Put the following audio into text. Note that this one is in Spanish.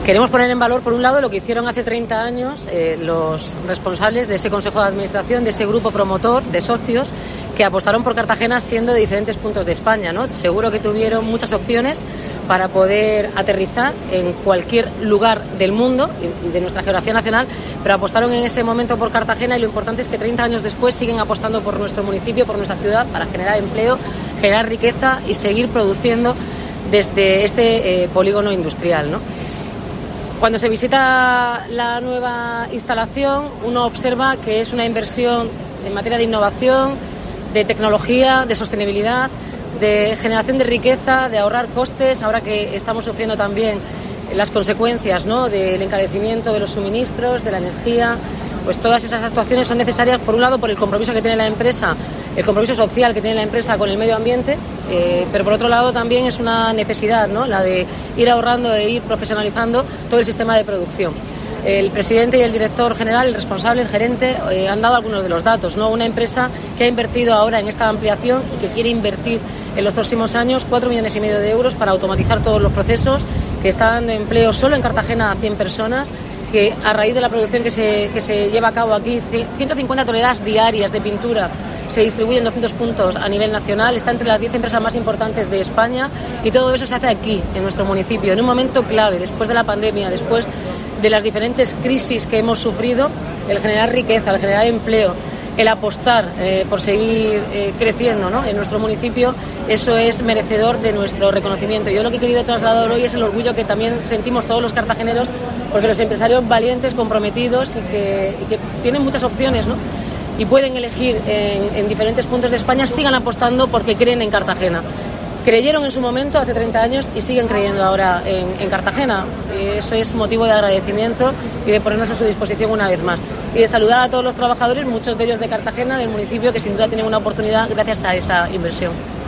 Queremos poner en valor, por un lado, lo que hicieron hace 30 años los responsables de ese Consejo de Administración, de ese grupo promotor de socios que apostaron por Cartagena siendo de diferentes puntos de España, ¿no? Seguro que tuvieron muchas opciones para poder aterrizar en cualquier lugar del mundo y de nuestra geografía nacional, pero apostaron en ese momento por Cartagena y lo importante es que 30 años después siguen apostando por nuestro municipio, por nuestra ciudad, para generar empleo, generar riqueza y seguir produciendo desde este polígono industrial, ¿no? Cuando se visita la nueva instalación, uno observa que es una inversión en materia de innovación, de tecnología, de sostenibilidad, de generación de riqueza, de ahorrar costes, ahora que estamos sufriendo también las consecuencias, ¿no?, del encarecimiento de los suministros, de la energía. Pues todas esas actuaciones son necesarias, por un lado, por el compromiso que tiene la empresa, el compromiso social que tiene la empresa con el medio ambiente, pero por otro lado también es una necesidad, ¿no?, la de ir ahorrando e ir profesionalizando todo el sistema de producción. El presidente y el director general, el responsable, el gerente, han dado algunos de los datos, ¿no? Una empresa que ha invertido ahora en esta ampliación y que quiere invertir en los próximos años 4,5 millones de euros para automatizar todos los procesos, que está dando empleo solo en Cartagena a 100 personas, que a raíz de la producción que se lleva a cabo aquí, 150 toneladas diarias de pintura se distribuyen en 200 puntos a nivel nacional, está entre las 10 empresas más importantes de España y todo eso se hace aquí, en nuestro municipio, en un momento clave, después de la pandemia, después de las diferentes crisis que hemos sufrido, el generar riqueza, el generar empleo, el apostar por seguir creciendo, ¿no?, en nuestro municipio, eso es merecedor de nuestro reconocimiento. Yo lo que he querido trasladar hoy es el orgullo que también sentimos todos los cartageneros, porque los empresarios valientes, comprometidos y que tienen muchas opciones, ¿no?, y pueden elegir en diferentes puntos de España, sigan apostando porque creen en Cartagena. Creyeron en su momento, hace 30 años, y siguen creyendo ahora en Cartagena. Eso es motivo de agradecimiento y de ponernos a su disposición una vez más. Y de saludar a todos los trabajadores, muchos de ellos de Cartagena, del municipio, que sin duda tienen una oportunidad gracias a esa inversión.